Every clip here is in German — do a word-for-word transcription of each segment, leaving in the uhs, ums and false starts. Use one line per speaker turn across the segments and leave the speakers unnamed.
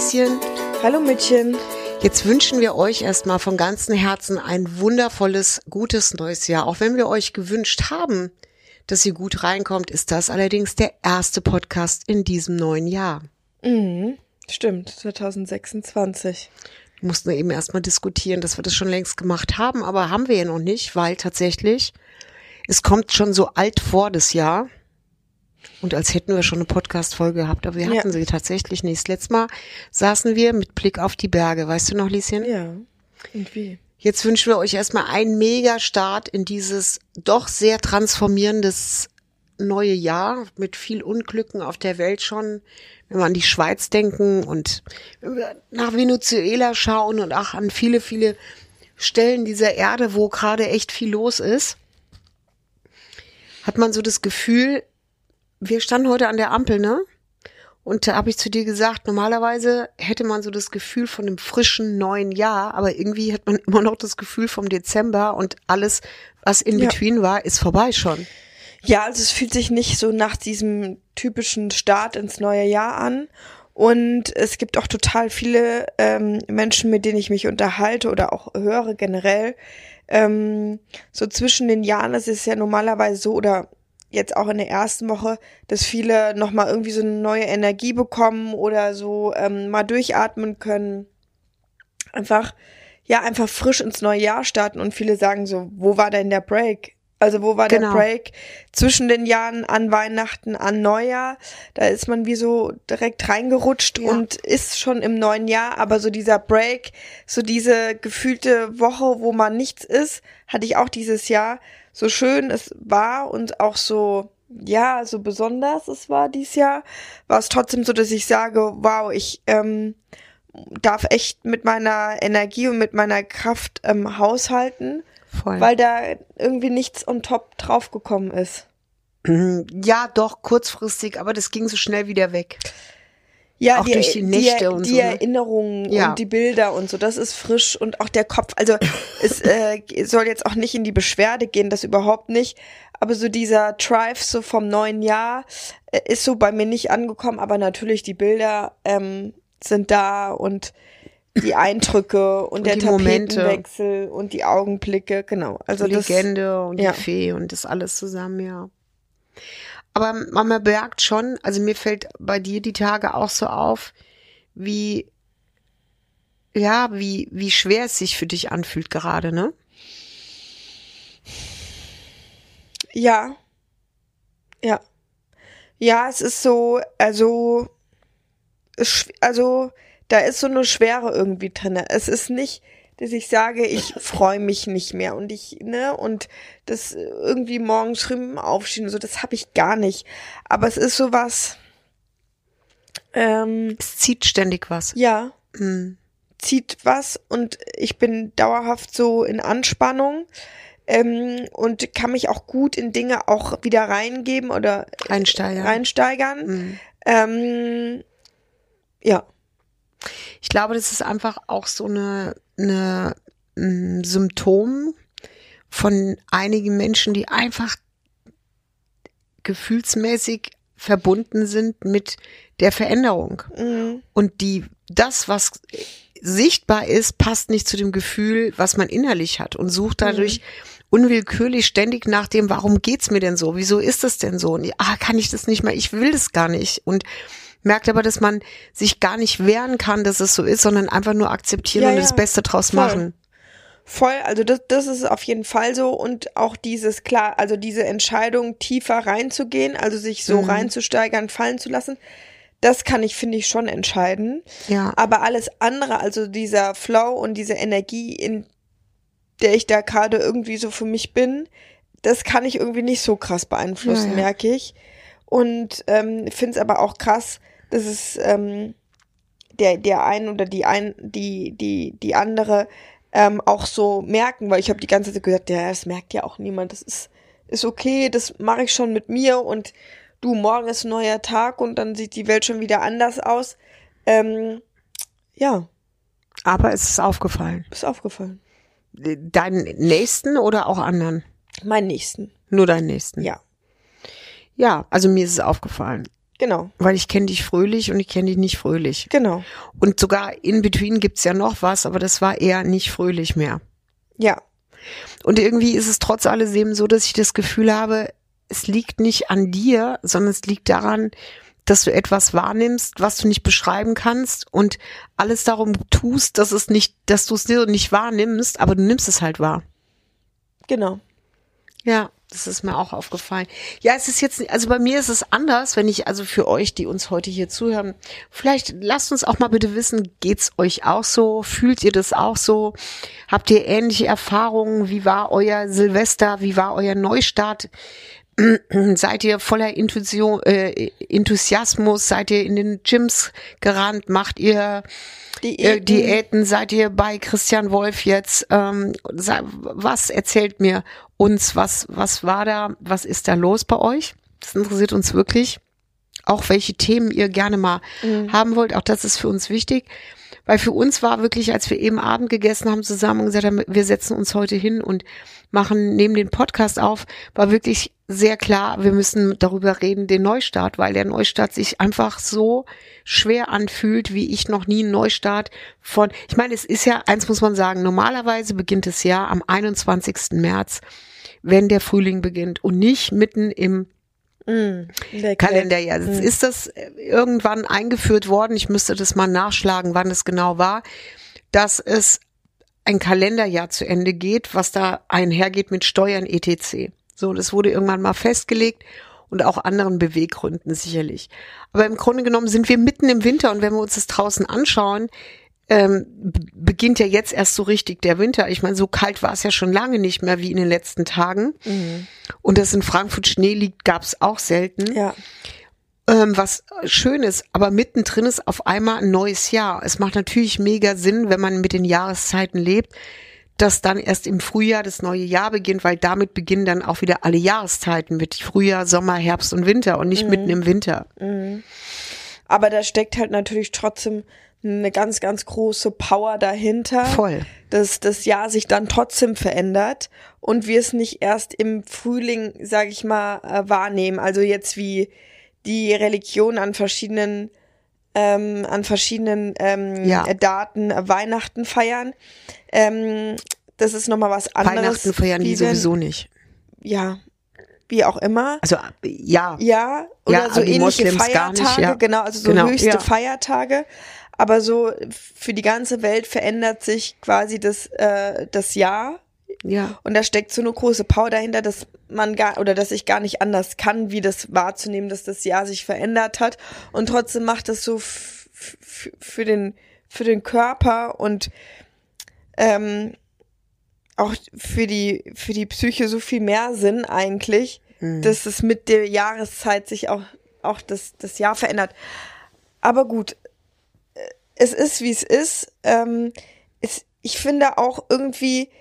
Lieschen.
Hallo Mädchen.
Jetzt wünschen wir euch erstmal von ganzem Herzen ein wundervolles, gutes neues Jahr. Auch wenn wir euch gewünscht haben, dass ihr gut reinkommt, ist das allerdings der erste Podcast in diesem neuen Jahr.
Mhm, stimmt, zwanzig sechsundzwanzig.
Wir mussten eben erstmal diskutieren, dass wir das schon längst gemacht haben, aber haben wir ja noch nicht, weil tatsächlich, es kommt schon so alt vor das Jahr. Und als hätten wir schon eine Podcast-Folge gehabt, aber wir hatten ja. sie tatsächlich nicht. Das letzte Mal saßen wir mit Blick auf die Berge. Weißt du noch, Lieschen?
Ja, und wie?
Jetzt wünschen wir euch erstmal einen Mega-Start in dieses doch sehr transformierendes neue Jahr mit viel Unglücken auf der Welt schon. Wenn wir an die Schweiz denken und wenn wir nach Venezuela schauen und auch an viele, viele Stellen dieser Erde, wo gerade echt viel los ist, hat man so das Gefühl, wir standen heute an der Ampel, ne? Und da habe ich zu dir gesagt, normalerweise hätte man so das Gefühl von einem frischen neuen Jahr, aber irgendwie hat man immer noch das Gefühl vom Dezember und alles, was in
ja.
between war, ist vorbei schon.
Ja, also es fühlt sich nicht so nach diesem typischen Start ins neue Jahr an. Und es gibt auch total viele ähm, Menschen, mit denen ich mich unterhalte oder auch höre generell. Ähm, so zwischen den Jahren ist es ja normalerweise so, oder jetzt auch in der ersten Woche, dass viele nochmal irgendwie so eine neue Energie bekommen oder so ähm, mal durchatmen können. Einfach, ja, einfach frisch ins neue Jahr starten und viele sagen so, wo war denn der Break? Also wo war
genau.
der Break zwischen den Jahren an Weihnachten, an Neujahr? Da ist man wie so direkt reingerutscht ja. und ist schon im neuen Jahr, aber so dieser Break, so diese gefühlte Woche, wo man nichts ist, hatte ich auch dieses Jahr. So schön es war und auch so, ja, so besonders es war dieses Jahr, war es trotzdem so, dass ich sage, wow, ich ähm, darf echt mit meiner Energie und mit meiner Kraft ähm, haushalten,
Voll.
Weil da irgendwie nichts on top draufgekommen ist.
Ja, doch, kurzfristig, aber das ging so schnell wieder weg.
Ja,
auch
die,
durch die Nächte
die,
und
die
so. Die
Erinnerungen
ne? ja.
und die Bilder und so, das ist frisch und auch der Kopf, also es äh, soll jetzt auch nicht in die Beschwerde gehen, das überhaupt nicht, aber so dieser Drive so vom neuen Jahr äh, ist so bei mir nicht angekommen, aber natürlich die Bilder ähm, sind da und die Eindrücke und, und der Tapetenwechsel Momente. Und die Augenblicke, genau. Also
die
das,
Legende und
ja.
die Fee und das alles zusammen, ja. Aber man merkt schon, also mir fällt bei dir die Tage auch so auf, wie, ja, wie, wie schwer es sich für dich anfühlt gerade, ne?
Ja. Ja. Ja, es ist so, also, es, also, da ist so eine Schwere irgendwie drin. Es ist nicht, dass ich sage, ich freue mich nicht mehr und ich, ne, und das irgendwie morgens früh aufstehen und so, das habe ich gar nicht. Aber es ist sowas, ähm,
es zieht ständig was.
Ja,
mhm.
zieht was und ich bin dauerhaft so in Anspannung ähm, und kann mich auch gut in Dinge auch wieder reingeben oder
reinsteigern.
reinsteigern.
Mhm.
Ähm, ja.
Ich glaube, das ist einfach auch so eine, eine ein Symptom von einigen Menschen, die einfach gefühlsmäßig verbunden sind mit der Veränderung.
Mhm.
Und die, das, was sichtbar ist, passt nicht zu dem Gefühl, was man innerlich hat und sucht dadurch mhm. unwillkürlich ständig nach dem, warum geht's mir denn so? Wieso ist das denn so? Und ah, kann ich das nicht mehr? Ich will das gar nicht. Und merkt aber, dass man sich gar nicht wehren kann, dass es so ist, sondern einfach nur akzeptieren
ja,
und
ja.
das Beste draus
Voll.
machen.
Voll, also das, das ist auf jeden Fall so und auch dieses, klar, also diese Entscheidung, tiefer reinzugehen, also sich so mhm. reinzusteigern, fallen zu lassen, das kann ich, finde ich, schon entscheiden.
Ja.
Aber alles andere, also dieser Flow und diese Energie, in der ich da gerade irgendwie so für mich bin, das kann ich irgendwie nicht so krass beeinflussen, ja, ja. merke ich. Und ähm, finde es aber auch krass, dass es ähm, der der ein oder die ein die die die andere ähm, auch so merken, weil ich habe die ganze Zeit gesagt, ja, das merkt ja auch niemand, das ist ist okay, das mache ich schon mit mir und du, morgen ist ein neuer Tag und dann sieht die Welt schon wieder anders aus. Ähm, ja.
Aber es ist aufgefallen.
Ist aufgefallen.
Deinen Nächsten oder auch anderen?
Meinen Nächsten.
Nur deinen Nächsten?
Ja.
Ja, also mir ist es aufgefallen.
Genau.
Weil ich kenne dich fröhlich und ich kenne dich nicht fröhlich.
Genau.
Und sogar in between gibt's ja noch was, aber das war eher nicht fröhlich mehr.
Ja.
Und irgendwie ist es trotz alledem so, dass ich das Gefühl habe, es liegt nicht an dir, sondern es liegt daran, dass du etwas wahrnimmst, was du nicht beschreiben kannst und alles darum tust, dass es nicht, dass du es nicht wahrnimmst, aber du nimmst es halt wahr.
Genau.
Ja, das ist mir auch aufgefallen. Ja, es ist jetzt, also bei mir ist es anders, wenn ich, also für euch, die uns heute hier zuhören, vielleicht lasst uns auch mal bitte wissen, geht's euch auch so? Fühlt ihr das auch so? Habt ihr ähnliche Erfahrungen? Wie war euer Silvester? Wie war euer Neustart? Seid ihr voller Intuition, äh, Enthusiasmus? Seid ihr in den Gyms gerannt? Macht ihr Diäten. Äh, Diäten? Seid ihr bei Christian Wolf jetzt? Ähm, was erzählt mir uns? Was, was war da? Was ist da los bei euch? Das interessiert uns wirklich. Auch welche Themen ihr gerne mal mhm. haben wollt. Auch das ist für uns wichtig. Weil für uns war wirklich, als wir eben Abend gegessen haben, zusammen und gesagt haben, wir setzen uns heute hin und machen, nehmen den Podcast auf, war wirklich sehr klar, wir müssen darüber reden, den Neustart, weil der Neustart sich einfach so schwer anfühlt, wie ich noch nie einen Neustart von, ich meine, es ist ja, eins muss man sagen, normalerweise beginnt das Jahr am einundzwanzigsten März, wenn der Frühling beginnt und nicht mitten im Mm, Kalenderjahr. Jetzt mm. ist das irgendwann eingeführt worden, ich müsste das mal nachschlagen, wann es genau war, dass es ein Kalenderjahr zu Ende geht, was da einhergeht mit Steuern et cetera. So, das wurde irgendwann mal festgelegt und auch anderen Beweggründen sicherlich. Aber im Grunde genommen sind wir mitten im Winter und wenn wir uns das draußen anschauen, ähm, beginnt ja jetzt erst so richtig der Winter. Ich meine, so kalt war es ja schon lange nicht mehr wie in den letzten Tagen. Mhm. Und dass in Frankfurt Schnee liegt, gab es auch selten.
Ja.
Ähm, was schön ist, aber mittendrin ist auf einmal ein neues Jahr. Es macht natürlich mega Sinn, wenn man mit den Jahreszeiten lebt, dass dann erst im Frühjahr das neue Jahr beginnt, weil damit beginnen dann auch wieder alle Jahreszeiten mit Frühjahr, Sommer, Herbst und Winter und nicht mhm. mitten im Winter.
Mhm. Aber da steckt halt natürlich trotzdem eine ganz, ganz große Power dahinter.
Voll.
Dass das Jahr sich dann trotzdem verändert und wir es nicht erst im Frühling, sag ich mal, wahrnehmen. Also jetzt wie die Religion an verschiedenen ähm, an verschiedenen ähm, ja. Daten äh, Weihnachten feiern. Ähm, das ist nochmal was anderes.
Weihnachten feiern die sowieso nicht.
Ja, wie auch immer.
Also ja.
Ja, oder
ja,
so ähnliche
Moslems
Feiertage,
gar nicht, ja.
genau, also so
genau,
höchste
ja.
Feiertage. Aber so für die ganze Welt verändert sich quasi das äh, das Jahr.
Ja.
Und da steckt so eine große Power dahinter, dass man gar oder dass ich gar nicht anders kann, wie das wahrzunehmen, dass das Jahr sich verändert hat. Und trotzdem macht es so f- f- für den für den Körper und ähm, auch für die für die Psyche so viel mehr Sinn eigentlich, mhm. dass es mit der Jahreszeit sich auch auch das das Jahr verändert. Aber gut, es ist wie es ist. Ähm, es, ich finde auch irgendwie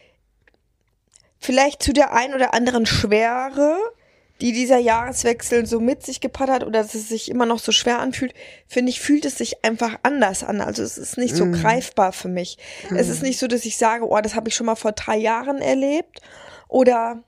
vielleicht zu der ein oder anderen Schwere, die dieser Jahreswechsel so mit sich gebracht hat oder dass es sich immer noch so schwer anfühlt, finde ich, fühlt es sich einfach anders an. Also es ist nicht so mm. greifbar für mich. Mm. Es ist nicht so, dass ich sage, oh, das habe ich schon mal vor drei Jahren erlebt oder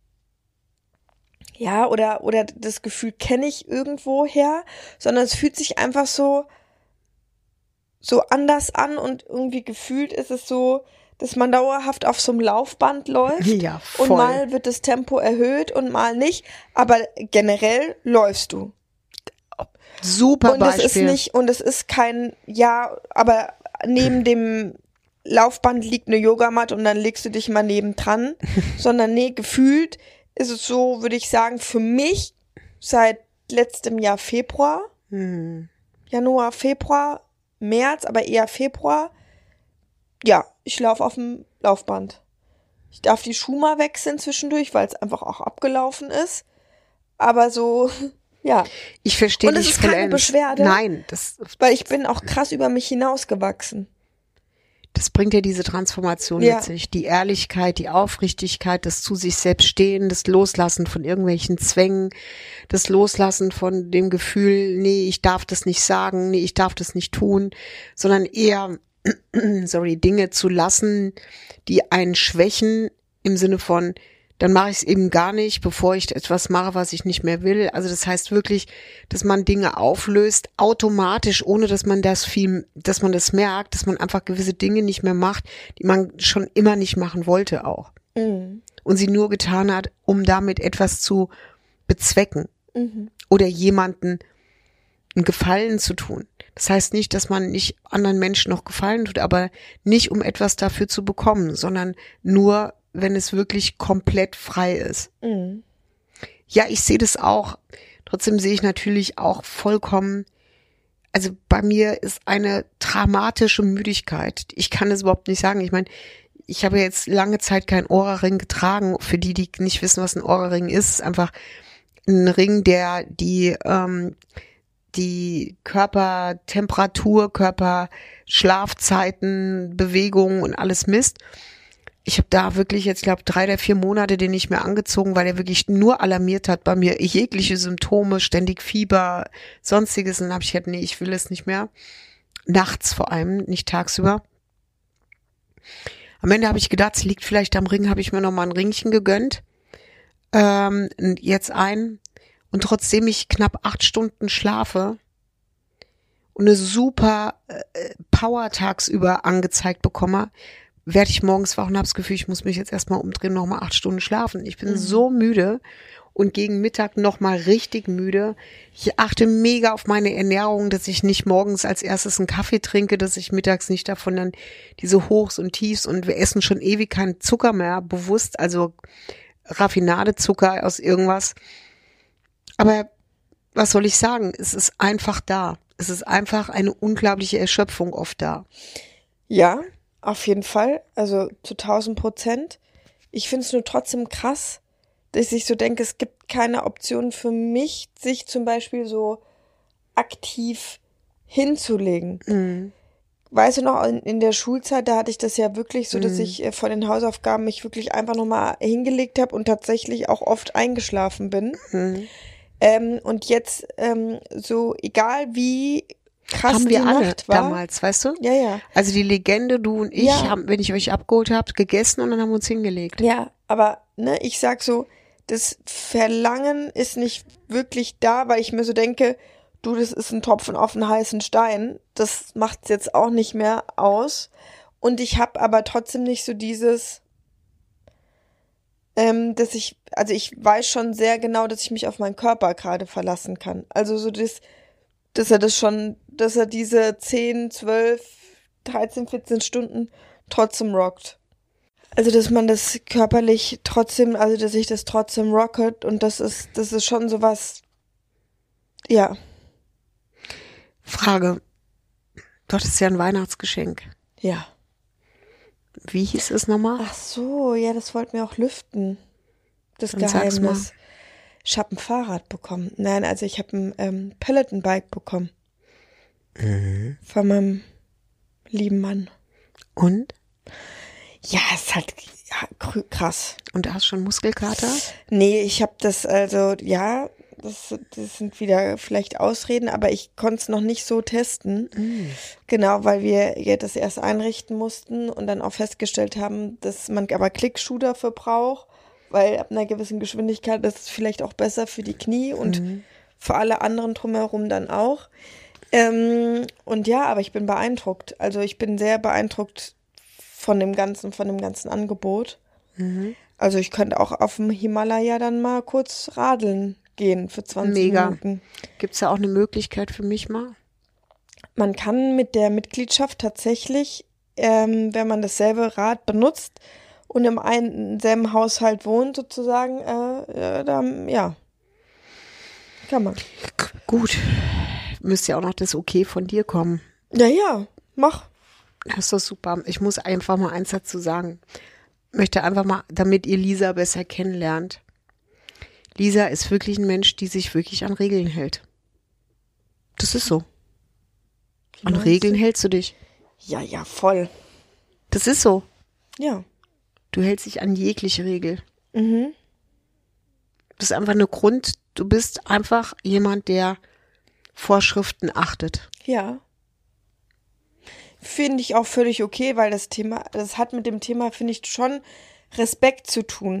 ja, oder oder das Gefühl kenne ich irgendwo her, sondern es fühlt sich einfach so so anders an und irgendwie gefühlt ist es so, dass man dauerhaft auf so einem Laufband läuft
ja, voll.
Und mal wird das Tempo erhöht und mal nicht, aber generell läufst du.
Super
und das
Beispiel.
ist nicht und es ist kein ja, aber neben dem Laufband liegt eine Yogamatte und dann legst du dich mal nebendran, sondern nee, gefühlt ist es so, würde ich sagen, für mich seit letztem Jahr Februar, hm. Januar, Februar, März, aber eher Februar. Ja, ich laufe auf dem Laufband. Ich darf die Schuhe mal wechseln zwischendurch, weil es einfach auch abgelaufen ist. Aber so, ja.
Ich verstehe dich.
Und es ist keine Beschwerde.
Nein. Das,
weil ich bin auch krass über mich hinausgewachsen.
Das bringt ja diese Transformation
ja.
mit sich. Die Ehrlichkeit, die Aufrichtigkeit, das zu sich selbst stehen, das Loslassen von irgendwelchen Zwängen, das Loslassen von dem Gefühl, nee, ich darf das nicht sagen, nee, ich darf das nicht tun, sondern eher sorry, Dinge zu lassen, die einen schwächen, im Sinne von, dann mache ich es eben gar nicht, bevor ich etwas mache, was ich nicht mehr will. Also das heißt wirklich, dass man Dinge auflöst, automatisch, ohne dass man das viel, dass man das merkt, dass man einfach gewisse Dinge nicht mehr macht, die man schon immer nicht machen wollte auch. Mhm. Und sie nur getan hat, um damit etwas zu bezwecken. Mhm. Oder jemanden einen Gefallen zu tun. Das heißt nicht, dass man nicht anderen Menschen noch Gefallen tut, aber nicht, um etwas dafür zu bekommen, sondern nur, wenn es wirklich komplett frei ist. Mhm. Ja, ich sehe das auch. Trotzdem sehe ich natürlich auch vollkommen, also bei mir ist eine dramatische Müdigkeit. Ich kann es überhaupt nicht sagen. Ich meine, ich habe jetzt lange Zeit keinen Ohrring getragen. Für die, die nicht wissen, was ein Ohrring ist, ist einfach ein Ring, der die ähm, die Körpertemperatur, Körperschlafzeiten, Bewegungen und alles misst. Ich habe da wirklich jetzt, glaube drei oder vier Monate den nicht mehr angezogen, weil er wirklich nur alarmiert hat bei mir. Jegliche Symptome, ständig Fieber, sonstiges. Und dann habe ich gedacht, nee, ich will es nicht mehr. Nachts vor allem, nicht tagsüber. Am Ende habe ich gedacht, es liegt vielleicht am Ring, habe ich mir noch mal ein Ringchen gegönnt. Ähm, jetzt ein. Und trotzdem ich knapp acht Stunden schlafe und eine super äh, Power tagsüber angezeigt bekomme, werde ich morgens wach und habe das Gefühl, ich muss mich jetzt erstmal umdrehen, nochmal acht Stunden schlafen. Ich bin mhm. so müde und gegen Mittag nochmal richtig müde. Ich achte mega auf meine Ernährung, dass ich nicht morgens als erstes einen Kaffee trinke, dass ich mittags nicht davon dann diese Hochs und Tiefs, und wir essen schon ewig keinen Zucker mehr, bewusst, also Raffinadezucker aus irgendwas. Aber was soll ich sagen? Es ist einfach da. Es ist einfach eine unglaubliche Erschöpfung oft da.
Ja, auf jeden Fall. Also zu tausend Prozent. Ich finde es nur trotzdem krass, dass ich so denke, es gibt keine Option für mich, sich zum Beispiel so aktiv hinzulegen. Mhm. Weißt du noch, in, in der Schulzeit, da hatte ich das ja wirklich so, dass mhm. ich äh, vor den Hausaufgaben mich wirklich einfach nochmal hingelegt habe und tatsächlich auch oft eingeschlafen bin. Mhm. Ähm, und jetzt ähm, so, egal wie krass
haben wir
die
alle
Nacht war.
Damals, weißt du?
Ja, ja.
Also die Legende, du und ich,
ja.
haben, wenn ich euch abgeholt habe, gegessen und dann haben wir uns hingelegt.
Ja, aber ne, ich sag so, das Verlangen ist nicht wirklich da, weil ich mir so denke, du, das ist ein Tropfen auf einen heißen Stein. Das macht's jetzt auch nicht mehr aus. Und ich habe aber trotzdem nicht so dieses... Ähm, dass ich, also ich weiß schon sehr genau, dass ich mich auf meinen Körper gerade verlassen kann. Also so das, dass er das schon, dass er diese zehn, zwölf, dreizehn, vierzehn Stunden trotzdem rockt. Also dass man das körperlich trotzdem, also dass ich das trotzdem rocket, und das ist, das ist schon sowas, ja.
Frage. Du hattest ja ein Weihnachtsgeschenk.
Ja.
Wie hieß es nochmal?
Ach so, ja, das wollten wir auch lüften. Das
Dann sag's mal.
Geheimnis. Ich habe ein Fahrrad bekommen. Nein, also ich habe ein ähm, Peloton-Bike bekommen. Mhm. Von meinem lieben Mann.
Und?
Ja, ist halt ja, krass.
Und du hast schon Muskelkater?
Nee, ich habe das also, ja, das, das sind wieder vielleicht Ausreden, aber ich konnte es noch nicht so testen. Mm. Genau, weil wir ja das erst einrichten mussten und dann auch festgestellt haben, dass man aber Klickschuh dafür braucht, weil ab einer gewissen Geschwindigkeit ist es vielleicht auch besser für die Knie und mm. für alle anderen drumherum dann auch. Ähm, und ja, aber ich bin beeindruckt. Also ich bin sehr beeindruckt von dem ganzen, von dem ganzen Angebot. Mhm. Also ich könnte auch auf dem Himalaya dann mal kurz radeln gehen für zwanzig
Mega.
Minuten.
Gibt es da auch eine Möglichkeit für mich mal?
Man kann mit der Mitgliedschaft tatsächlich, ähm, wenn man dasselbe Rad benutzt und im einen selben Haushalt wohnt sozusagen, äh, äh, dann, ja, kann man.
Gut, müsste ja auch noch das Okay von dir kommen.
Ja, ja, mach.
Das ist doch super. Ich muss einfach mal eins dazu sagen. Ich möchte einfach mal, damit ihr Lisa besser kennenlernt. Lisa ist wirklich ein Mensch, die sich wirklich an Regeln hält. Das ist so. An Regeln hältst du dich.
Ja, ja, voll.
Das ist so.
Ja.
Du hältst dich an jegliche Regel.
Mhm.
Das ist einfach eine Grund, du bist einfach jemand, der Vorschriften achtet.
Ja. Finde ich auch völlig okay, weil das Thema, das hat mit dem Thema, finde ich, schon Respekt zu tun.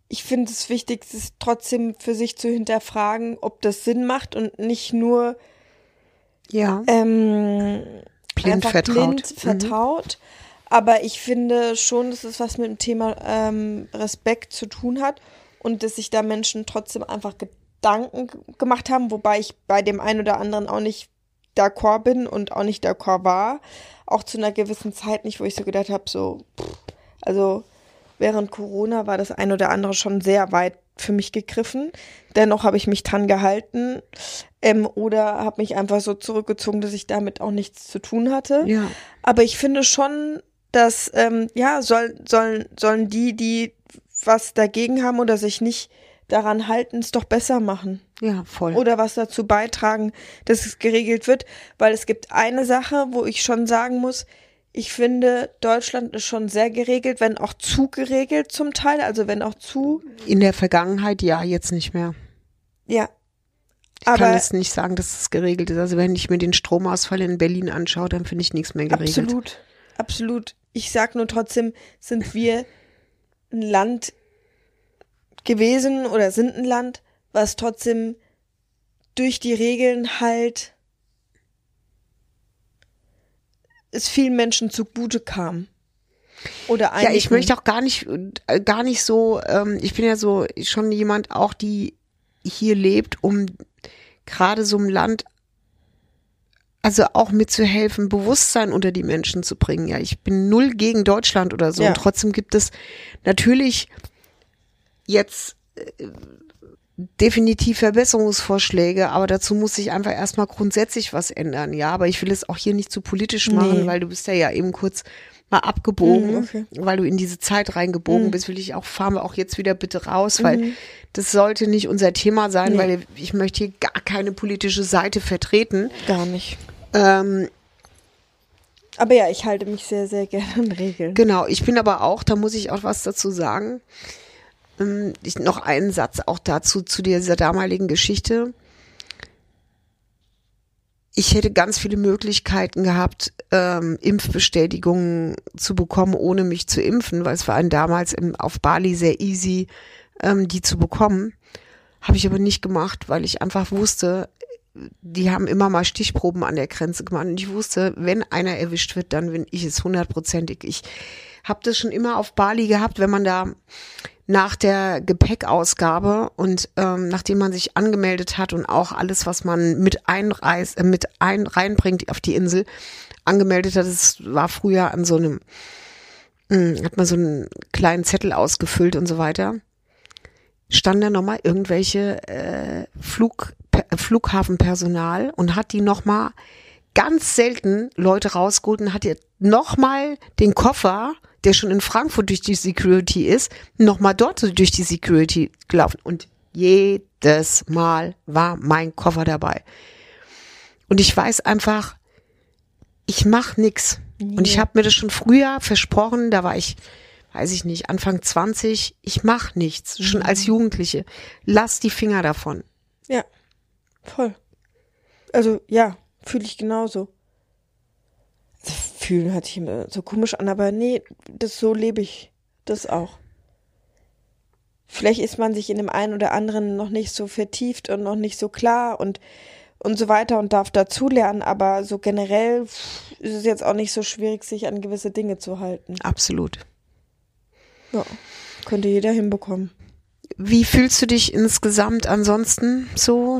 ich finde es wichtig, es trotzdem für sich zu hinterfragen, ob das Sinn macht und nicht nur
ja.
ähm,
blind
einfach
vertraut.
blind vertraut. Mhm. Aber ich finde schon, dass es was mit dem Thema ähm, Respekt zu tun hat und dass sich da Menschen trotzdem einfach Gedanken gemacht haben, wobei ich bei dem einen oder anderen auch nicht d'accord bin und auch nicht d'accord war. Auch zu einer gewissen Zeit nicht, wo ich so gedacht habe, so, pff, also während Corona war das ein oder andere schon sehr weit für mich gegriffen. Dennoch habe ich mich dran gehalten ähm, oder habe mich einfach so zurückgezogen, dass ich damit auch nichts zu tun hatte.
Ja.
Aber ich finde schon, dass, ähm, ja, soll, sollen, sollen die, die was dagegen haben oder sich nicht daran halten, es doch besser machen.
Ja, voll.
Oder was dazu beitragen, dass es geregelt wird. Weil es gibt eine Sache, wo ich schon sagen muss, ich finde, Deutschland ist schon sehr geregelt, wenn auch zu geregelt zum Teil, also wenn auch zu.
In der Vergangenheit, ja, jetzt nicht mehr.
Ja.
Ich
aber
kann jetzt nicht sagen, dass es geregelt ist. Also wenn ich mir den Stromausfall in Berlin anschaue, dann finde ich nichts mehr geregelt.
Absolut, absolut. Ich sag nur trotzdem, sind wir ein Land gewesen oder sind ein Land, was trotzdem durch die Regeln halt es vielen Menschen zugute kam. Oder einigen.
Ja, ich möchte auch gar nicht, gar nicht so, ähm, ich bin ja so schon jemand auch, die hier lebt, um gerade so im Land, also auch mitzuhelfen, Bewusstsein unter die Menschen zu bringen. Ja, ich bin null gegen Deutschland oder so.
Ja.
Und trotzdem gibt es natürlich jetzt äh, definitiv Verbesserungsvorschläge, aber dazu muss sich einfach erstmal grundsätzlich was ändern, ja, aber ich will es auch hier nicht zu politisch machen,
Nee.
weil du bist ja ja eben kurz mal abgebogen,
Mm, okay.
weil du in diese Zeit reingebogen
Mm.
bist, will ich auch, fahren wir auch jetzt wieder bitte raus, weil
Mhm.
das sollte nicht unser Thema sein,
Nee.
weil ich möchte hier gar keine politische Seite vertreten.
Gar nicht.
Ähm,
Aber ja, ich halte mich sehr, sehr gerne an Regeln.
Genau, ich bin aber auch, da muss ich auch was dazu sagen, ähm, ich, noch einen Satz auch dazu, zu dieser damaligen Geschichte. Ich hätte ganz viele Möglichkeiten gehabt, ähm, Impfbestätigungen zu bekommen, ohne mich zu impfen, weil es war ein damals im, auf Bali sehr easy, ähm, die zu bekommen. Habe ich aber nicht gemacht, weil ich einfach wusste, die haben immer mal Stichproben an der Grenze gemacht und ich wusste, wenn einer erwischt wird, dann bin ich es hundertprozentig. Ich habe das schon immer auf Bali gehabt, wenn man da nach der Gepäckausgabe und ähm, nachdem man sich angemeldet hat und auch alles, was man mit einreist, äh, mit ein reinbringt auf die Insel, angemeldet hat, das war früher an so einem, mh, hat man so einen kleinen Zettel ausgefüllt und so weiter, stand da nochmal irgendwelche äh, Flug, Flughafenpersonal und hat die nochmal ganz selten Leute rausgeholt und hat ihr nochmal den Koffer, der schon in Frankfurt durch die Security ist, nochmal dort durch die Security gelaufen. Und jedes Mal war mein Koffer dabei. Und ich weiß einfach, ich mach nix.
Nee.
Und ich habe mir das schon früher versprochen, da war ich, weiß ich nicht, Anfang zwanzig, ich mach nichts, schon
Mhm.
als Jugendliche. Lass die Finger davon.
Ja, voll. Also ja, fühle ich genauso. Also, fühlen hört sich immer so komisch an, aber nee, das so lebe ich das auch. Vielleicht ist man sich in dem einen oder anderen noch nicht so vertieft und noch nicht so klar und und so weiter und darf dazulernen, aber so generell pff, ist es jetzt auch nicht so schwierig, sich an gewisse Dinge zu halten.
Absolut.
Ja, könnte jeder hinbekommen.
Wie fühlst du dich insgesamt ansonsten so?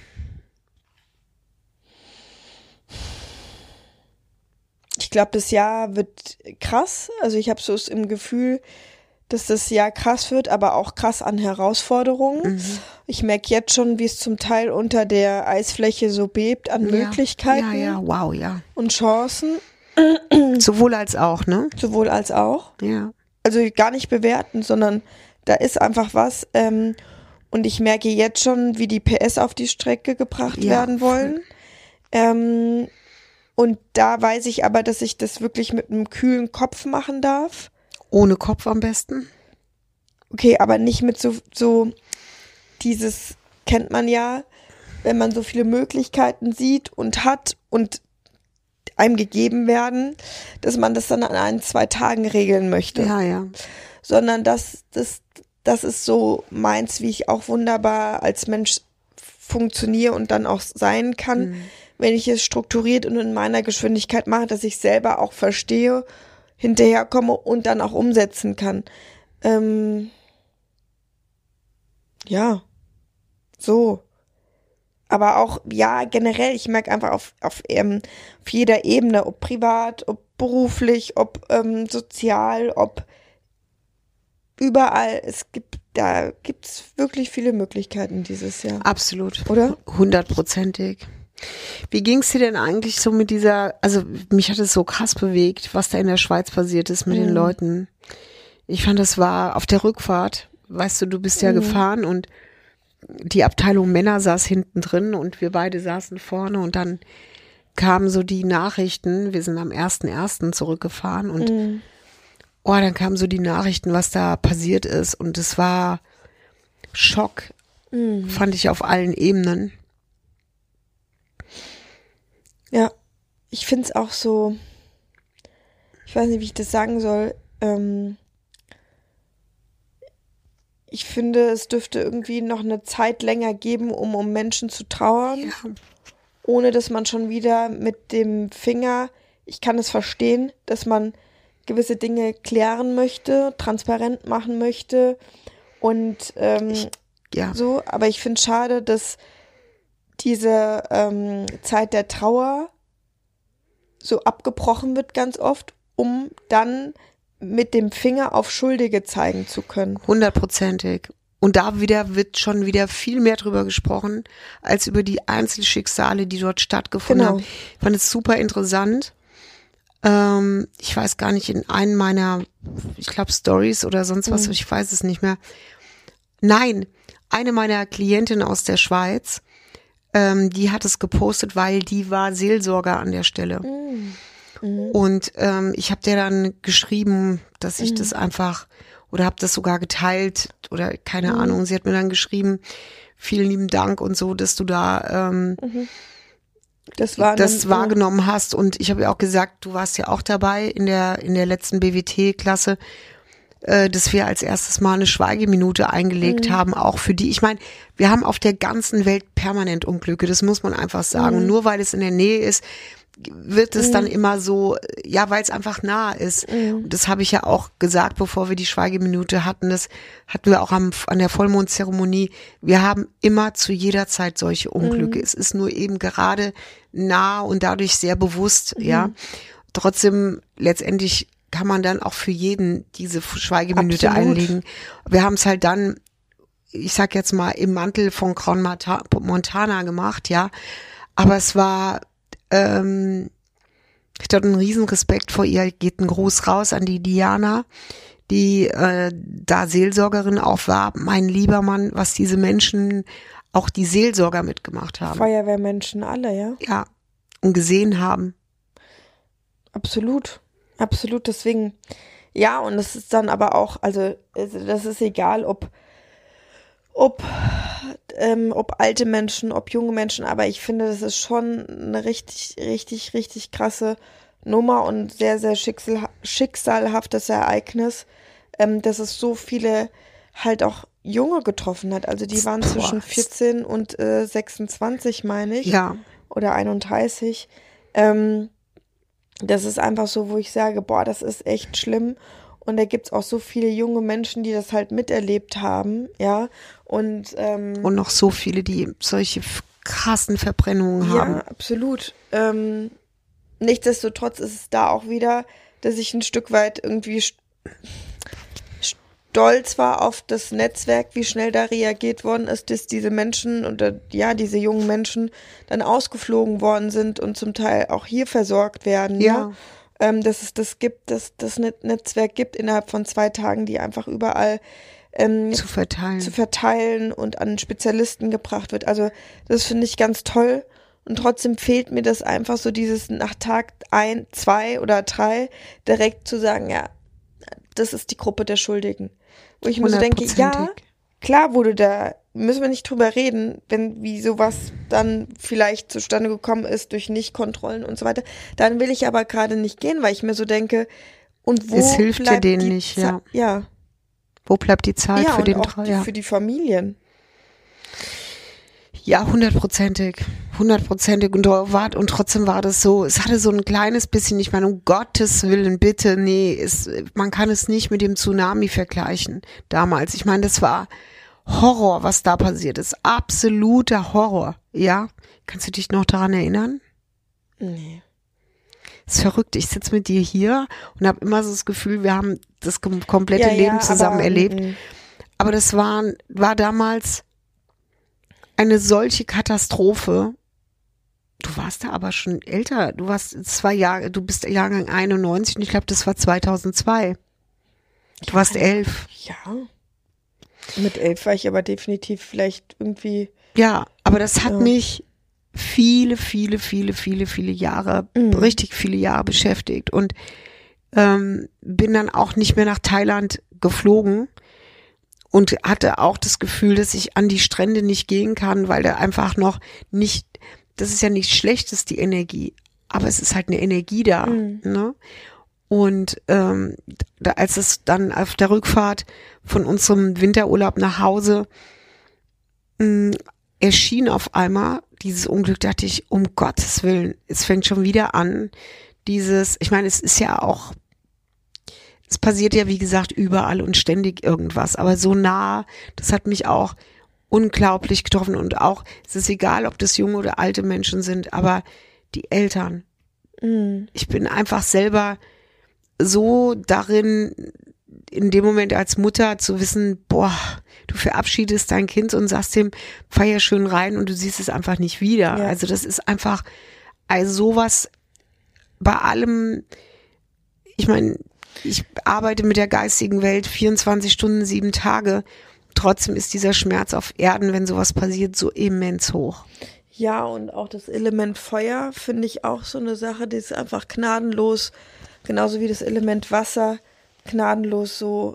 Ich glaube, das Jahr wird krass. Also ich habe so es im Gefühl, dass das Jahr krass wird, aber auch krass an Herausforderungen.
Mhm.
Ich merke jetzt schon, wie es zum Teil unter der Eisfläche so bebt an
Ja.
Möglichkeiten
Ja, ja, wow, ja.
und Chancen,
Sowohl als auch, ne?
sowohl als auch.
Ja.
Also gar nicht bewerten, sondern da ist einfach was. Ähm, und ich merke jetzt schon, wie die P S auf die Strecke gebracht
Ja,
werden wollen. Ähm, und da weiß ich aber, dass ich das wirklich mit einem kühlen Kopf machen darf.
Ohne Kopf am besten?
Okay, aber nicht mit so, so dieses, kennt man ja, wenn man so viele Möglichkeiten sieht und hat und einem gegeben werden, dass man das dann an ein, zwei Tagen regeln möchte.
Ja, ja.
Sondern dass das das ist so meins, wie ich auch wunderbar als Mensch funktioniere und dann auch sein kann, mhm. wenn ich es strukturiert und in meiner Geschwindigkeit mache, dass ich selber auch verstehe, hinterherkomme und dann auch umsetzen kann. Ähm, ja, so. Aber auch, ja, generell, ich merke einfach auf, auf, ähm, auf jeder Ebene, ob privat, ob beruflich, ob ähm, sozial, ob überall, es gibt, da gibt es wirklich viele Möglichkeiten dieses Jahr.
Absolut.
Oder?
Hundertprozentig. Wie ging es dir denn eigentlich so mit dieser, also mich hat es so krass bewegt, was da in der Schweiz passiert ist mit mhm. den Leuten. Ich fand, das war auf der Rückfahrt, weißt du, du bist ja mhm. gefahren und die Abteilung Männer saß hinten drin und wir beide saßen vorne und dann kamen so die Nachrichten, wir sind am ersten ersten zurückgefahren und mhm. oh, dann kamen so die Nachrichten, was da passiert ist und es war Schock, mhm. fand ich auf allen Ebenen.
Ja, ich finde es auch so, ich weiß nicht, wie ich das sagen soll, ähm, ich finde, es dürfte irgendwie noch eine Zeit länger geben, um um Menschen zu trauern, ja. ohne dass man schon wieder mit dem Finger, ich kann es verstehen, dass man gewisse Dinge klären möchte, transparent machen möchte und ähm, ich, ja. so, aber ich finde es schade, dass diese ähm, Zeit der Trauer so abgebrochen wird ganz oft, um dann mit dem Finger auf Schuldige zeigen zu können.
Hundertprozentig. Und da wieder wird schon wieder viel mehr drüber gesprochen, als über die Einzelschicksale, die dort stattgefunden
genau.
haben. Ich fand es super interessant. Ähm, ich weiß gar nicht, in einem meiner, ich glaube, Stories oder sonst was, mhm. ich weiß es nicht mehr. Nein, eine meiner Klientinnen aus der Schweiz, ähm, die hat es gepostet, weil die war Seelsorger an der Stelle. Mhm. Mhm. Und ähm, ich habe der dann geschrieben, dass ich mhm. das einfach, oder habe das sogar geteilt oder keine mhm. Ahnung. Sie hat mir dann geschrieben, vielen lieben Dank und so, dass du da ähm, mhm. das, war das wahrgenommen hast. Und ich habe ja auch gesagt, du warst ja auch dabei in der in der letzten B W T-Klasse, äh, dass wir als erstes mal eine Schweigeminute eingelegt mhm. haben, auch für die. Ich meine, wir haben auf der ganzen Welt permanent Unglücke, das muss man einfach sagen. Mhm. Nur weil es in der Nähe ist, wird es mhm. dann immer so, ja, weil es einfach nah ist. Mhm. Und das habe ich ja auch gesagt, bevor wir die Schweigeminute hatten. Das hatten wir auch am, an der Vollmondzeremonie. Wir haben immer zu jeder Zeit solche Unglücke. Mhm. Es ist nur eben gerade nah und dadurch sehr bewusst, mhm. ja. Trotzdem, letztendlich kann man dann auch für jeden diese Schweigeminute Absolut. einlegen. Wir haben es halt dann, ich sag jetzt mal, im Mantel von Crown Montana gemacht, ja. Aber es war, Ähm, ich hatte einen riesen Respekt vor ihr, geht ein Gruß raus an die Diana, die äh, da Seelsorgerin auch war. Mein lieber Mann, was diese Menschen, auch die Seelsorger mitgemacht haben.
Feuerwehrmenschen alle, ja?
Ja, und gesehen haben.
Absolut, absolut, deswegen, ja, und es ist dann aber auch, also, also das ist egal, ob ob ähm, ob alte Menschen, ob junge Menschen, aber ich finde, das ist schon eine richtig, richtig, richtig krasse Nummer und sehr, sehr schicksal, schicksalhaftes Ereignis, ähm, dass es so viele halt auch Junge getroffen hat. Also die waren Boah. zwischen vierzehn und äh, sechsundzwanzig, meine ich.
Ja.
Oder einunddreißig. Ähm, das ist einfach so, wo ich sage, boah, das ist echt schlimm. Und da gibt's auch so viele junge Menschen, die das halt miterlebt haben, ja. Und, ähm,
und noch so viele, die solche krassen Verbrennungen
ja,
haben.
Ja, absolut. Ähm, nichtsdestotrotz ist es da auch wieder, dass ich ein Stück weit irgendwie st- stolz war auf das Netzwerk, wie schnell da reagiert worden ist, dass diese Menschen oder ja, diese jungen Menschen dann ausgeflogen worden sind und zum Teil auch hier versorgt werden, ja. ja? Ähm, dass es das gibt, dass das Netzwerk gibt innerhalb von zwei Tagen, die einfach überall ähm,
zu verteilen.
zu verteilen und an Spezialisten gebracht wird. Also das finde ich ganz toll und trotzdem fehlt mir das einfach so dieses nach Tag ein, zwei oder drei direkt zu sagen, ja, das ist die Gruppe der Schuldigen. Wo ich mir so denke, ja, klar wurde da, müssen wir nicht drüber reden, wenn wie sowas dann vielleicht zustande gekommen ist durch Nichtkontrollen und so weiter. Dann will ich aber gerade nicht gehen, weil ich mir so denke, und wo
es hilft ja denen nicht,
Ze-
ja.
Ja.
Wo bleibt die Zeit
ja,
für
und
den
auch die, für die Familien.
Ja, hundertprozentig, hundertprozentig und, war, und trotzdem war das so, es hatte so ein kleines bisschen, ich meine, um Gottes Willen, bitte, nee, es, man kann es nicht mit dem Tsunami vergleichen damals. Ich meine, das war Horror, was da passiert ist, absoluter Horror, ja. Kannst du dich noch daran erinnern?
Nee.
Das ist verrückt, ich sitze mit dir hier und habe immer so das Gefühl, wir haben das komplette
ja,
Leben
ja,
zusammen
aber,
erlebt.
m-m.
Aber das war, war damals eine solche Katastrophe. Du warst da aber schon älter. Du warst zwei Jahre, du bist Jahrgang einundneunzig und ich glaube, das war zweitausendzwei. Du warst elf.
Ja. Mit elf war ich aber definitiv vielleicht irgendwie.
Ja, aber das hat
ja.
mich viele, viele, viele, viele, viele Jahre,
mhm.
richtig viele Jahre beschäftigt und ähm, bin dann auch nicht mehr nach Thailand geflogen. Und hatte auch das Gefühl, dass ich an die Strände nicht gehen kann, weil da einfach noch nicht, das ist ja nichts Schlechtes, die Energie, aber es ist halt eine Energie da.
Mhm.
Ne? Und ähm, da, als es dann auf der Rückfahrt von unserem Winterurlaub nach Hause mh, erschien auf einmal dieses Unglück, dachte ich, um Gottes Willen, es fängt schon wieder an, dieses, ich meine, es ist ja auch, es passiert ja, wie gesagt, überall und ständig irgendwas, aber so nah, das hat mich auch unglaublich getroffen und auch, es ist egal, ob das junge oder alte Menschen sind, aber die Eltern.
Mhm.
Ich bin einfach selber so darin, in dem Moment als Mutter zu wissen, boah, du verabschiedest dein Kind und sagst dem, feier schön rein und du siehst es einfach nicht wieder.
Ja.
Also das ist einfach, also sowas bei allem, ich meine, ich arbeite mit der geistigen Welt vierundzwanzig Stunden, sieben Tage. Trotzdem ist dieser Schmerz auf Erden, wenn sowas passiert, so immens hoch.
Ja, und auch das Element Feuer finde ich auch so eine Sache, die ist einfach gnadenlos, genauso wie das Element Wasser, gnadenlos so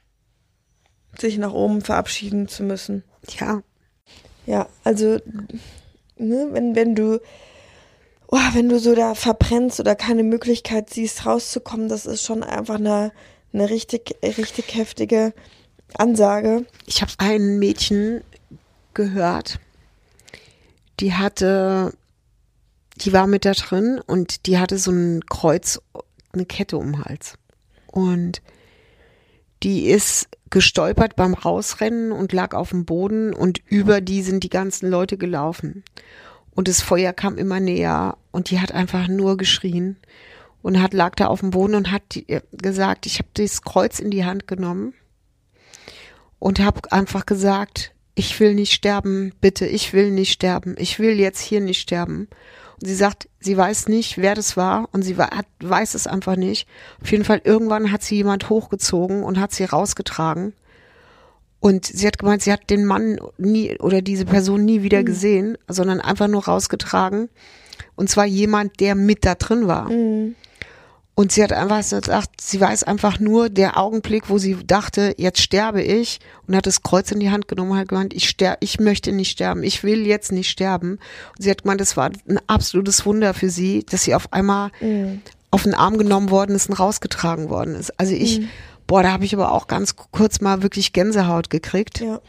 sich nach oben verabschieden zu müssen.
Ja.
Ja, also, ne, wenn, wenn du Oh, wenn du so da verbrennst oder keine Möglichkeit siehst, rauszukommen, das ist schon einfach eine, eine richtig, richtig heftige Ansage.
Ich habe ein Mädchen gehört, die hatte, die war mit da drin und die hatte so ein Kreuz, eine Kette um den Hals. Und die ist gestolpert beim Rausrennen und lag auf dem Boden und über die sind die ganzen Leute gelaufen. Und das Feuer kam immer näher und die hat einfach nur geschrien und hat, lag da auf dem Boden und hat gesagt, ich habe das Kreuz in die Hand genommen und habe einfach gesagt, ich will nicht sterben, bitte, ich will nicht sterben, ich will jetzt hier nicht sterben. Und sie sagt, sie weiß nicht, wer das war und sie hat, weiß es einfach nicht. Auf jeden Fall, irgendwann hat sie jemand hochgezogen und hat sie rausgetragen. Und sie hat gemeint, sie hat den Mann nie oder diese Person nie wieder
mhm.
gesehen, sondern einfach nur rausgetragen. Und zwar jemand, der mit da drin war.
Mhm.
Und sie hat einfach gesagt, sie weiß einfach nur der Augenblick, wo sie dachte, jetzt sterbe ich, und hat das Kreuz in die Hand genommen und hat gemeint, ich sterbe, ich möchte nicht sterben, ich will jetzt nicht sterben. Und sie hat gemeint, das war ein absolutes Wunder für sie, dass sie auf einmal
mhm.
auf den Arm genommen worden ist und rausgetragen worden ist. Also ich, mhm. boah, da habe ich aber auch ganz kurz mal wirklich Gänsehaut gekriegt.
Ja.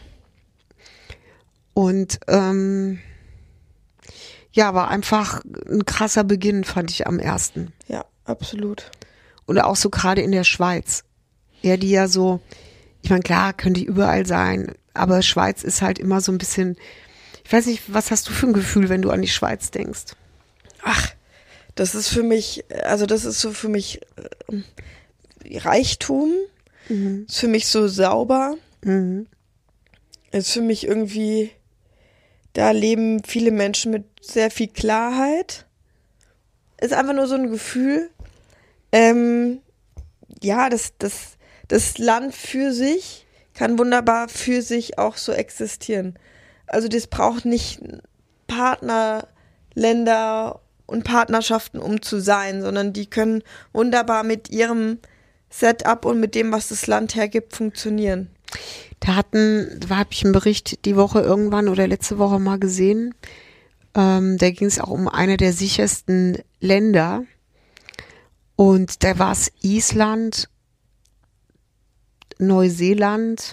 Und ähm, ja, war einfach ein krasser Beginn, fand ich am ersten.
Ja, absolut.
Und auch so gerade in der Schweiz. Ja, die ja so, ich meine, klar, können die überall sein, aber Schweiz ist halt immer so ein bisschen, ich weiß nicht, was hast du für ein Gefühl, wenn du an die Schweiz denkst?
Ach, das ist für mich, also das ist so für mich äh, Reichtum, mhm. ist für mich so sauber, mhm. ist für mich irgendwie, da leben viele Menschen mit sehr viel Klarheit. Ist einfach nur so ein Gefühl, ähm, ja, das, das, das Land für sich kann wunderbar für sich auch so existieren. Also das braucht nicht Partner, Länder und Partnerschaften, um zu sein, sondern die können wunderbar mit ihrem Setup und mit dem, was das Land hergibt, funktionieren.
Da hatten, da habe ich einen Bericht die Woche irgendwann oder letzte Woche mal gesehen. Ähm, da ging es auch um eine der sichersten Länder. Und da war es Island, Neuseeland,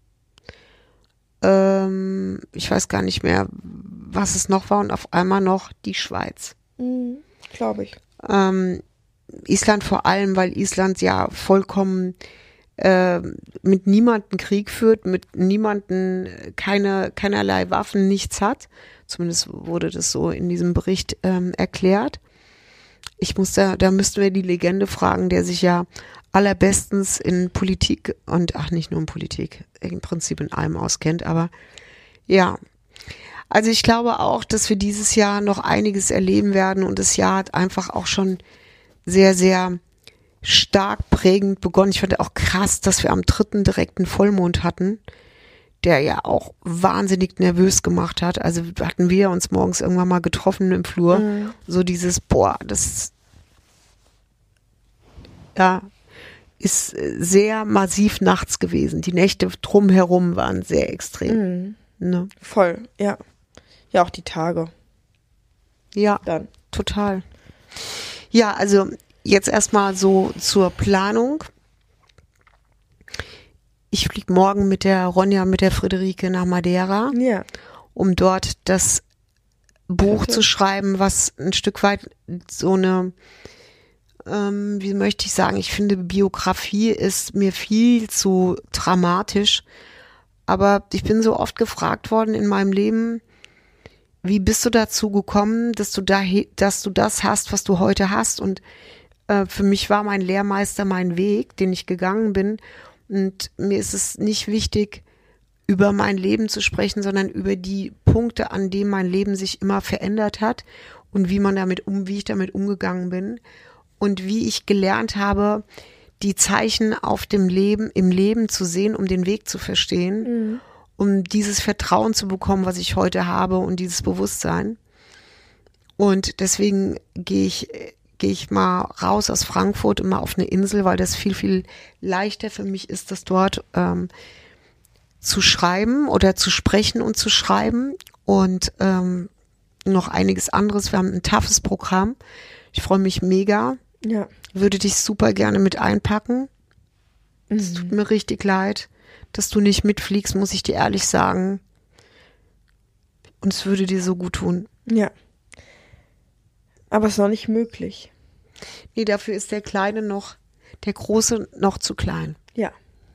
ähm, ich weiß gar nicht mehr, was es noch war und auf einmal noch die Schweiz.
Mhm, glaube ich.
Ähm, Island vor allem, weil Island ja vollkommen äh, mit niemandem Krieg führt, mit niemandem keine, keinerlei Waffen, nichts hat. Zumindest wurde das so in diesem Bericht ähm, erklärt. Ich muss da, da müssten wir die Legende fragen, der sich ja allerbestens in Politik und, ach, nicht nur in Politik, im Prinzip in allem auskennt, aber ja. Also ich glaube auch, dass wir dieses Jahr noch einiges erleben werden und das Jahr hat einfach auch schon sehr, sehr stark prägend begonnen. Ich fand auch krass, dass wir am dritten direkten Vollmond hatten, der ja auch wahnsinnig nervös gemacht hat. Also hatten wir uns morgens irgendwann mal getroffen im Flur. Mhm. So dieses, boah, das ja, ist sehr massiv nachts gewesen. Die Nächte drumherum waren sehr extrem.
Mhm.
Ne?
Voll, ja. Ja, auch die Tage.
Ja,
dann.
Total. Ja, also jetzt erstmal so zur Planung. Ich fliege morgen mit der Ronja, mit der Friederike nach Madeira,
ja.
um dort das Buch okay. zu schreiben, was ein Stück weit so eine, ähm, wie möchte ich sagen, ich finde Biografie ist mir viel zu dramatisch, aber ich bin so oft gefragt worden in meinem Leben, wie bist du dazu gekommen, dass du da, dass du das hast, was du heute hast? Und äh, für mich war mein Lehrmeister mein Weg, den ich gegangen bin. Und mir ist es nicht wichtig, über mein Leben zu sprechen, sondern über die Punkte, an denen mein Leben sich immer verändert hat und wie man damit um, wie ich damit umgegangen bin und wie ich gelernt habe, die Zeichen auf dem Leben, im Leben zu sehen, um den Weg zu verstehen. Mhm. Um dieses Vertrauen zu bekommen, was ich heute habe und dieses Bewusstsein. Und deswegen gehe ich, gehe ich mal raus aus Frankfurt und mal auf eine Insel, weil das viel, viel leichter für mich ist, das dort ähm, zu schreiben oder zu sprechen und zu schreiben. Und ähm, noch einiges anderes. Wir haben ein toughes Programm. Ich freue mich mega.
Ja.
Würde dich super gerne mit einpacken.
Mhm.
Es tut mir richtig leid, dass du nicht mitfliegst, muss ich dir ehrlich sagen. Und es würde dir so gut tun.
Ja. Aber es ist noch nicht möglich.
Nee, dafür ist der Kleine noch, der Große noch zu klein.
Ja.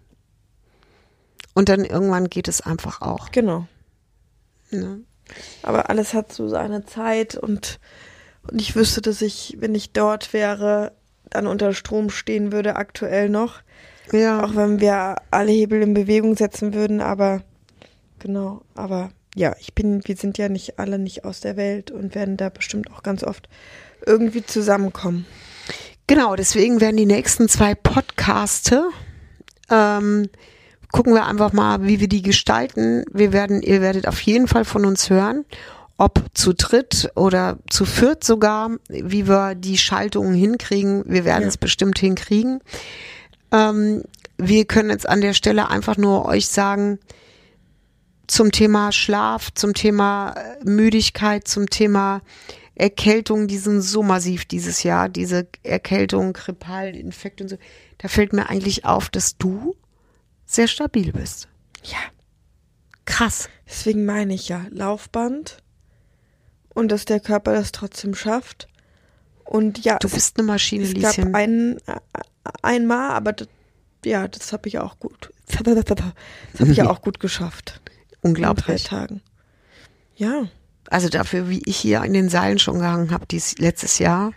Und dann irgendwann geht es einfach auch.
Genau.
Ne?
Aber alles hat so seine Zeit und, und ich wüsste, dass ich, wenn ich dort wäre, dann unter Strom stehen würde, aktuell noch.
Ja.
Auch wenn wir alle Hebel in Bewegung setzen würden, aber genau, aber ja, ich bin, wir sind ja nicht alle nicht aus der Welt und werden da bestimmt auch ganz oft irgendwie zusammenkommen.
Genau, deswegen werden die nächsten zwei Podcaste, ähm, gucken wir einfach mal, wie wir die gestalten. Wir werden, ihr werdet auf jeden Fall von uns hören, ob zu dritt oder zu viert sogar, wie wir die Schaltungen hinkriegen. Wir werden ja. es bestimmt hinkriegen. Ähm, wir können jetzt an der Stelle einfach nur euch sagen, zum Thema Schlaf, zum Thema Müdigkeit, zum Thema Erkältung, die sind so massiv dieses Jahr, diese Erkältung, grippalen Infekte und so. Da fällt mir eigentlich auf, dass du sehr stabil bist.
Ja.
Krass.
Deswegen meine ich ja, Laufband und dass der Körper das trotzdem schafft. Und ja,
du bist eine Maschine,
es
Lieschen.
gab ein, einmal, aber das, ja, das habe ich auch gut. Das habe ich ja auch gut geschafft.
Unglaublich.
In drei Tagen. Ja.
Also dafür, wie ich hier in den Seilen schon gehangen habe, dies letztes Jahr.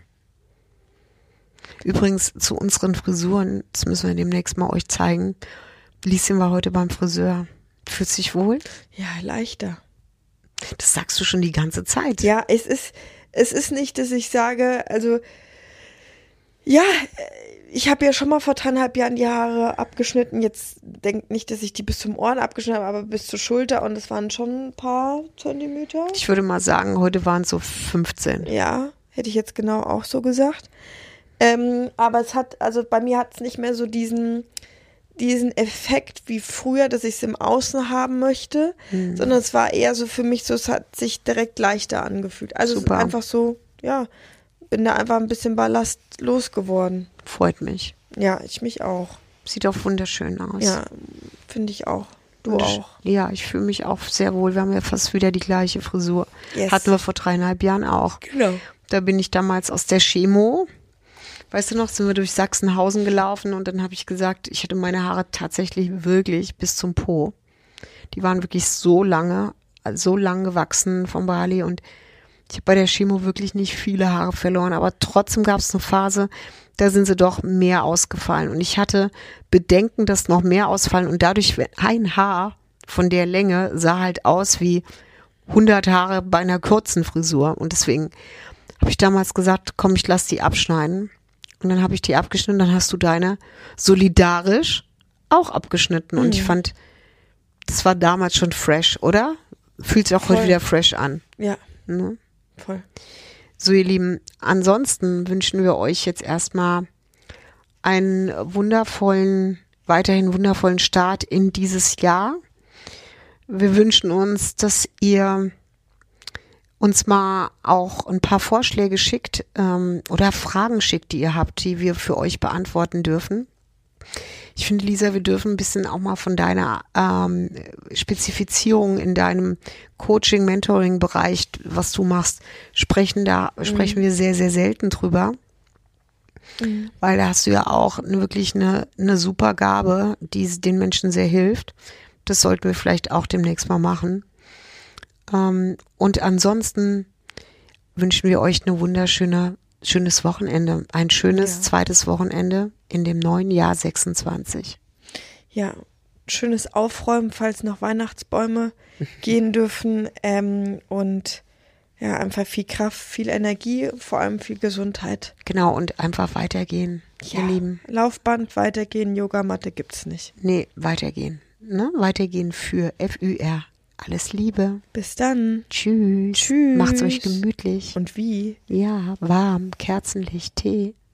Übrigens zu unseren Frisuren, das müssen wir demnächst mal euch zeigen. Lieschen war heute beim Friseur. Fühlt sich wohl?
Ja, leichter.
Das sagst du schon die ganze Zeit.
Ja, es ist, es ist nicht, dass ich sage, also ja, ich habe ja schon mal vor dreieinhalb Jahren die Haare abgeschnitten. Jetzt denkt nicht, dass ich die bis zum Ohren abgeschnitten habe, aber bis zur Schulter und es waren schon ein paar Zentimeter.
Ich würde mal sagen, heute waren es so fünfzehn.
Ja, hätte ich jetzt genau auch so gesagt. Ähm, aber es hat, also bei mir hat es nicht mehr so diesen, diesen Effekt wie früher, dass ich es im Außen haben möchte, hm. sondern es war eher so für mich so, es hat sich direkt leichter angefühlt. Also Super. Es ist einfach so, ja, bin da einfach ein bisschen Ballast losgeworden.
Freut mich.
Ja, ich mich auch.
sieht auch wunderschön aus.
Ja, finde ich auch. Du
Und
auch.
Ich, ja, ich fühle mich auch sehr wohl. Wir haben ja fast wieder die gleiche Frisur.
Yes.
Hatten wir vor dreieinhalb Jahren auch.
Genau.
Da bin ich damals aus der Chemo, weißt du noch, sind wir durch Sachsenhausen gelaufen und dann habe ich gesagt, ich hatte meine Haare tatsächlich wirklich bis zum Po. Die waren wirklich so lange, so lang gewachsen von Bali und ich habe bei der Chemo wirklich nicht viele Haare verloren, aber trotzdem gab es eine Phase, da sind sie doch mehr ausgefallen und ich hatte Bedenken, dass noch mehr ausfallen und dadurch ein Haar von der Länge sah halt aus wie hundert Haare bei einer kurzen Frisur und deswegen habe ich damals gesagt, komm, ich lass die abschneiden und dann habe ich die abgeschnitten, dann hast du deine solidarisch auch abgeschnitten und mhm. ich fand, das war damals schon fresh, oder? Fühlt sich auch
Voll.
heute wieder fresh an.
Ja,
ne?
Voll.
So, ihr Lieben, ansonsten wünschen wir euch jetzt erstmal einen wundervollen, weiterhin wundervollen Start in dieses Jahr. Wir wünschen uns, dass ihr uns mal auch ein paar Vorschläge schickt ähm, oder Fragen schickt, die ihr habt, die wir für euch beantworten dürfen. Ich finde, Lisa, wir dürfen ein bisschen auch mal von deiner ähm, Spezifizierung in deinem Coaching, Mentoring-Bereich, was du machst, sprechen. Da mhm. sprechen wir sehr, sehr selten drüber. Mhm. Weil da hast du ja auch wirklich eine, eine super Gabe, die den Menschen sehr hilft. Das sollten wir vielleicht auch demnächst mal machen. Ähm, und ansonsten wünschen wir euch eine wunderschöne schönes Wochenende. Ein schönes ja. zweites Wochenende in dem neuen Jahr sechsundzwanzig.
Ja, schönes Aufräumen, falls noch Weihnachtsbäume gehen dürfen. Ähm, und ja, einfach viel Kraft, viel Energie, vor allem viel Gesundheit.
Genau, und einfach weitergehen,
ja.
ihr Lieben.
Laufband, weitergehen, Yogamatte gibt's nicht.
Nee, weitergehen. Ne? Weitergehen für F Ü R. Alles Liebe.
Bis dann.
Tschüss.
Tschüss.
Macht's euch gemütlich.
Und wie?
Ja, warm, Kerzenlicht, Tee.